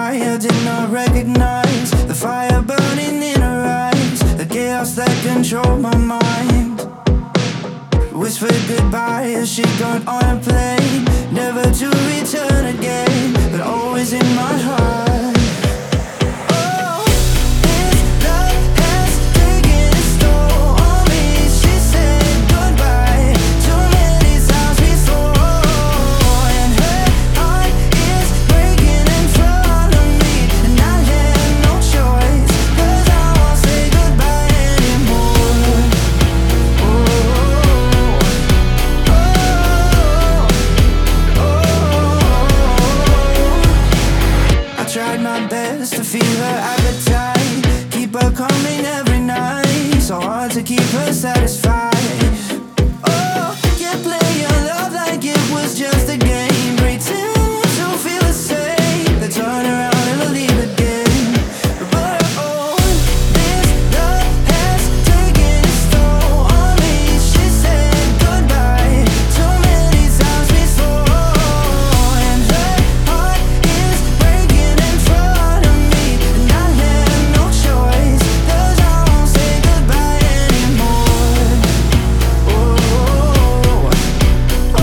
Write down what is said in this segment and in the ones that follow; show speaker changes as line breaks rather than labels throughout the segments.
I did not recognize the fire burning in her eyes, the chaos that controlled my mind. Whispered goodbye as she got on a plane, never to return again, but always in my heart. Tried my best to feel her appetite, keep her coming every night, so hard to keep her satisfied. Oh, can't play your love like it was just a game, pretend to feel the same, then turn around and I'll leave again. But oh, this love has taken its toll on me. She said goodbye too many times before, and her heart is breaking in front of me, and I have no choice, 'cause I won't say goodbye anymore. Oh, oh, oh,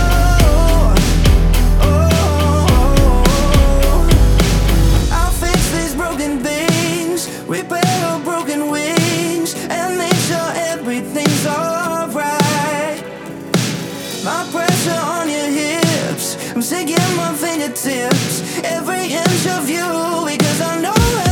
oh. I'll fix these broken things, repair her broken wings, and make sure everything's alright. My pressure on your hips, I'm sinking my fingertips, every inch of you, because I know